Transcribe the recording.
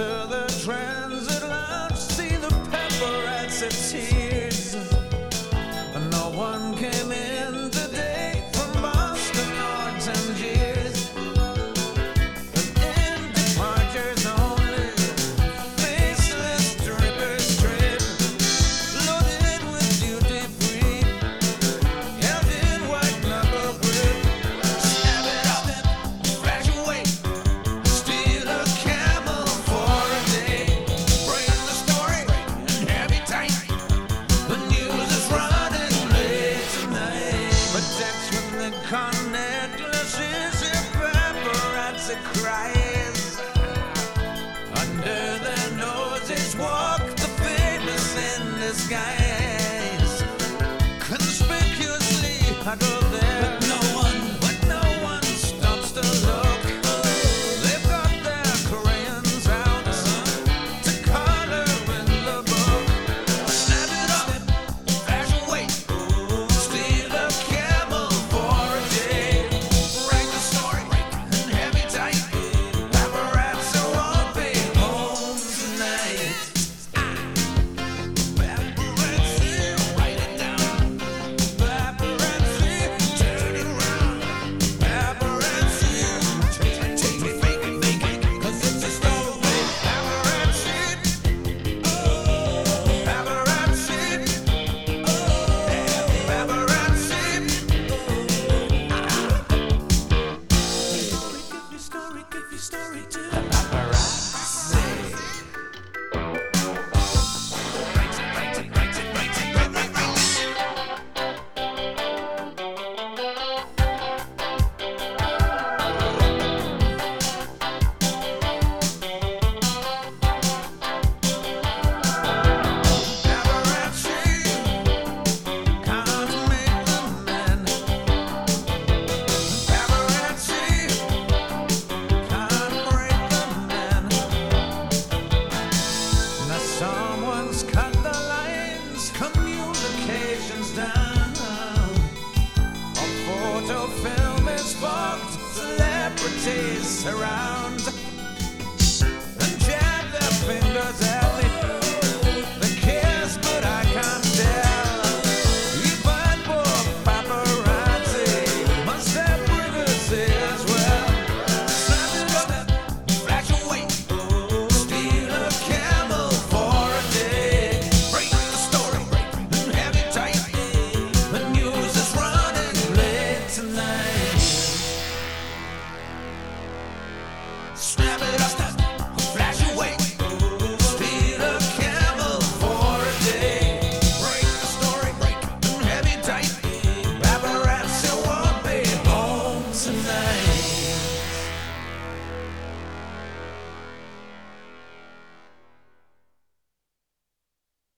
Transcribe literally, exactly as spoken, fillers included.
Under the transit lounge, see the paparazzi tears. No one came in today from Boston or Tangiers. In departures only, faceless drippers trip, loaded with duty free, held in white knuckle grip. Snap it up, flash away, steal a camel for a day. Bring the story and have it tight. The news is running late tonight. Protects from the connect glasses if paparazzi cries. Under their noses walk the famous in disguise. Conspicuously I go there, but no one, but no one stops to look. They've got their crayons out to color in the book. Snap it up, flash away, steal a camel for a day. Write the story and have it tight. Paparazzi won't be home tonight. Paparazzi, write it down. Paparazzi, turn it around. Paparazzi, take it, take it, fake it, make it, 'cause it's a story. Paparazzi, oh, paparazzi, oh, paparazzi. Give your story, give your story to the paparazzi. Write it, write it, write it, write it, write, write, write. Paparazzi can't make the man. Paparazzi can't break the man. Now someone's cut the lines, communications down. A photo film is fucked, celebrities around.